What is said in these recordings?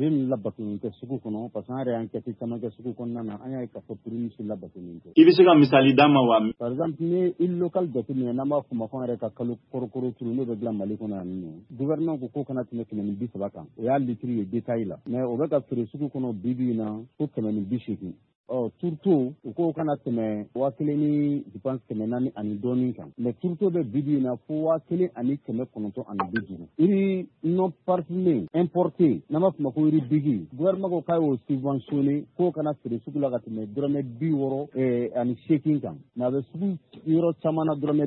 prix min labatuni tɛ sugu kɔnɔ parce que an yɛrɛ y'an kɛti caman kɛ sugu kɔnɔna na an y'a ye k'a fɔ prix min si labatuni tɛ. I bɛ se ka misali d'a ma wa? Par exemple ni île locale jateminɛ n'an b'a fɔ ma ko an yɛrɛ ka kalo kɔrɔkɔrɔ turu n'o bɛ dilan Mali kɔnɔ yan nɔ gouvernement ko k'o kana tɛmɛ 130 kan o y'a litre ye détail la mais o bɛ ka feere sugu kɔnɔ bi bi in na ko 180. Turto u ko kana tɛmɛ 1000 ni je pense 400 ani dɔɔnin kan mais turto bɛ bi bi in na fo 1000 ani 950. Iri non parfumé importé n'an b'a fɔ ma ko iri bigi gouvernement ko k'a y'o subventionné k'o kana feere sugu la ka tɛmɛ dɔrɔmɛ 60 ani 8 kan mais a bɛ sugu yɔrɔ caman na dɔrɔmɛ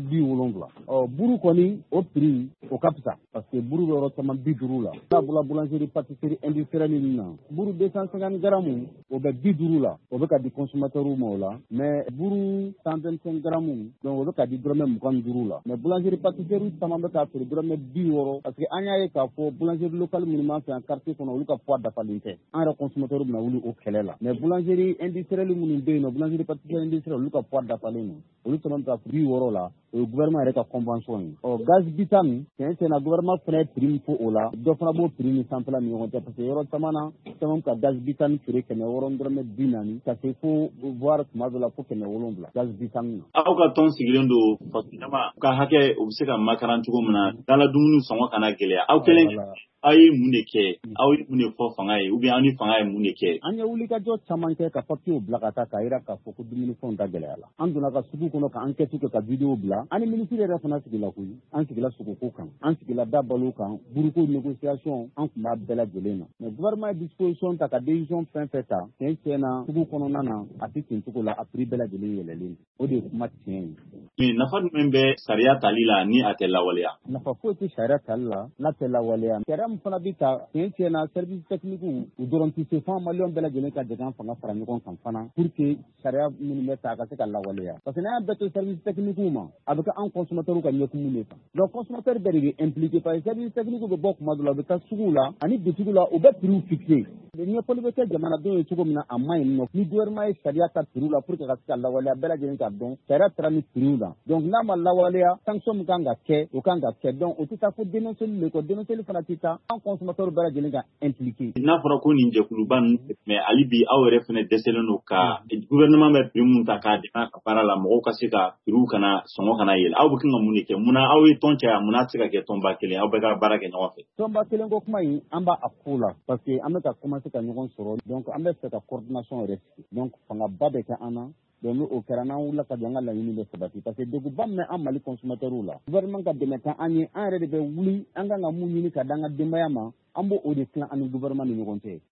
70. Buru kɔni o prix o ka fisa parce que buru bɛ yɔrɔ caman 50 la sabula boulangerie pâtisserie industrielle ninnu na buru 250 grammes o bɛ 50 la o bɛ ka di consommateurs ma o la mais buru 125 grammes donc o bɛ ka di dɔrɔmɛ 25 la mais boulangerie pâtisserie caman bɛ k'a feere dɔrɔmɛ 60 parce que an y'a ye k'a fɔ boulangerie locale minnu b'an fɛ yan quartier kɔnɔ olu ka poids dafalen tɛ an yɛrɛ consommateurs bɛna wuli o kɛlɛ la mais boulangerie industrielle minnu bɛ yen nɔ boulangerie pâtisserie industrielle olu ka poids dafalen don olu caman bɛ ka 60 la o ye gouvernement yɛrɛ ka convention ye gaz bitane tiɲɛ na gouvernement fana ye prix min fɔ o la dɔ fana b'o prix ni sanfɛla ni ɲɔgɔn cɛ parce que yɔrɔ caman na caman ka gaz bitane feere 600 dɔrɔmɛ 40 ka se fo voire tuma dɔ la fo 700 gaz bitane na. Aw ka tɔn sigilen don fasoɲama ka hakɛ o bɛ se ka makaran cogo min na dala dumuni sɔngɔ kana gɛlɛya aw kelen aw ye mun de kɛ aw ye mun de fɔ fanga ye ou bien aw ni fanga ye mun de kɛ? An ye wulikajɔ caman kɛ ka papier bila ka taa k'a jira k'a fɔ ko dumunifɛnw ta gɛlɛya la an donna ka sugu kɔnɔ ka enquête kɛ ka vidéo bila an ni ministre yɛrɛ fana sigila koyi an sigila sogo kan an sigila da balo kan buruko négociation an tun b'a bɛɛ lajɛlen na mais gouvernement ye disposition ta ka décision fɛn fɛn ta tiɲɛ na sugu kɔnɔna na a tɛ ten cogo la a prix bɛɛ lajɛlen yɛlɛlen o de ye kuma tiɲɛ ye. Nafa jumɛn bɛ sariya tali la ni a tɛ lawaleya? Nafa foyi tɛ sariya tali la n'a tɛ lawaleya sariya min fana bɛ ta tiɲɛ na service technique u dɔrɔn tɛ se fo maliyɛn bɛɛ lajɛlen ka jɛ an fanga fara ɲɔgɔn kan fana pour que sariya minnu bɛ ta a ka se ka lawaleya parce que n'an y'a bɛɛ to service technique ma a bɛ kɛ an consommateurs ka ɲɛkumun de kan donc consommateur bɛɛ de bɛ impliqué parce que service technique bɛ bɔ kuma dɔ la u bɛ taa sugu la ani boutique la u bɛ prix fixé ɲɛfɔli bɛ kɛ jamanadenw ye cogo min na a man ɲi nɔ ni gouvernement ye sariya ta prix la pour que ka se ka lawaleya bɛɛ lajɛlen ka dɔn sariya taara ni prix la donc n'a ma lawaleya sanction min kan ka kɛ o kan ka kɛ donc o tɛ taa fo dénonceli le kɔ dénonceli fana tɛ taa an consommateurs bɛɛ lajɛlen ka impliqué. N'a fɔra ko nin jɛkuluba ninnu mais hali bi aw yɛrɛ fana dɛsɛlen don ka gouvernement bɛ prix mun ta k'a dɛmɛ a ka baara la mɔgɔw ka se ka prix kana sɔngɔ kana yɛlɛ aw bɛ kan ka mun de kɛ munna aw ye tɔn caya munna a tɛ se ka kɛ tɔnba kelen aw bɛɛ ka baara kɛ ɲɔgɔn fɛ? Tɔnba kelen ko kuma in an b'a ko la parce que an bɛ ka commencer ka ɲɔgɔn sɔrɔ donc an bɛ fɛ ka coordination yɛrɛ sigi donc fangaba bɛ kɛ an na donc n'o kɛra n'an wulila ka jɔ an ka laɲini bɛ sabati parce que degunba min bɛ an Mali consommateurs la gouvernement ka dɛmɛ kɛ an ye an yɛrɛ de bɛ wuli an kan ka mun ɲini ka di an ka denbaya ma an b'o de tilan an ni gouvernement ni ɲɔgɔn cɛ.